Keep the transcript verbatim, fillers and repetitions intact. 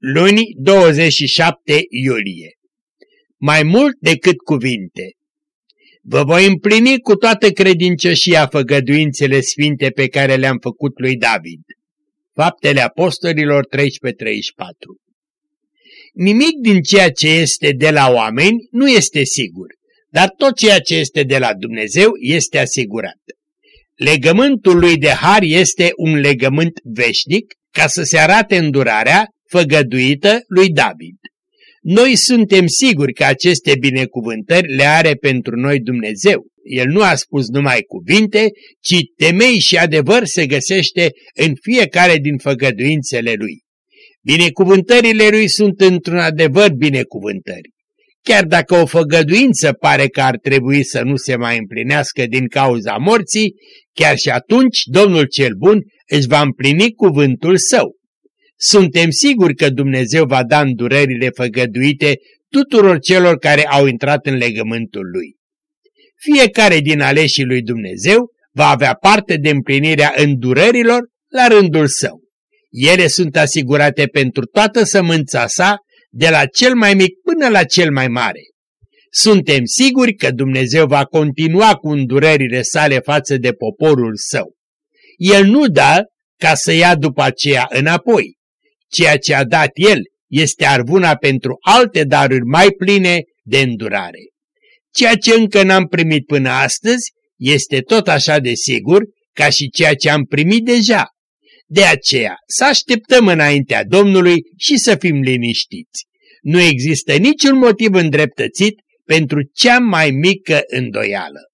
Luni, douăzeci și șapte iulie. Mai mult decât cuvinte. Vă voi împlini cu toată credincioșia făgăduințele sfinte pe care le-am făcut lui David. Faptele Apostolilor treisprezece treizeci și patru. Nimic din ceea ce este de la oameni nu este sigur, dar tot ceea ce este de la Dumnezeu este asigurat. Legământul lui de har este un legământ veșnic, ca să se arate îndurarea făgăduită lui David. Noi suntem siguri că aceste binecuvântări le are pentru noi Dumnezeu. El nu a spus numai cuvinte, ci temei și adevăr se găsește în fiecare din făgăduințele lui. Binecuvântările lui sunt într-un adevăr binecuvântări. Chiar dacă o făgăduință pare că ar trebui să nu se mai împlinească din cauza morții, chiar și atunci Domnul cel bun își va împlini cuvântul său. Suntem siguri că Dumnezeu va da îndurările făgăduite tuturor celor care au intrat în legământul lui. Fiecare din aleșii lui Dumnezeu va avea parte de împlinirea îndurărilor la rândul său. Ele sunt asigurate pentru toată sămânța sa, de la cel mai mic până la cel mai mare. Suntem siguri că Dumnezeu va continua cu îndurările sale față de poporul său. El nu dă ca să ia după aceea înapoi. Ceea ce a dat El este arvuna pentru alte daruri mai pline de îndurare. Ceea ce încă n-am primit până astăzi este tot așa de sigur ca și ceea ce am primit deja. De aceea să așteptăm înaintea Domnului și să fim liniștiți. Nu există niciun motiv îndreptățit pentru cea mai mică îndoială.